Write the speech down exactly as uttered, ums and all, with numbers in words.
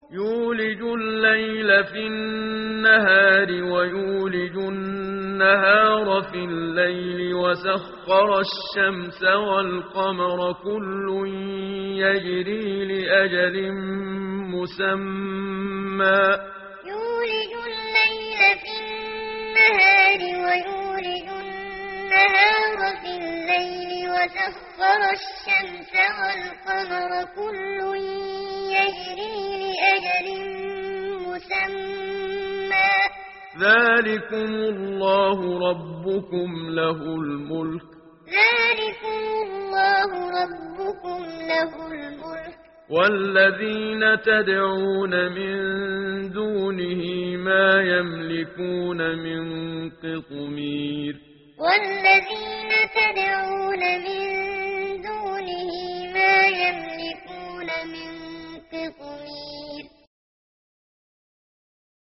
يولج الليل في النهار ويولج النهار في الليل وسخر الشمس والقمر كل يجري لأجل مسمى يولج الليل في النهار ويولج النهار في الليل وسخر الشمس والقمر كل يجري لأجل مسمى ذلكم الله ربكم له الملك ذلكم الله ربكم له الملك والذين تدعون من دونه ما يملكون من قطمير والذين تدعون من دونه ما يملكون من قطمير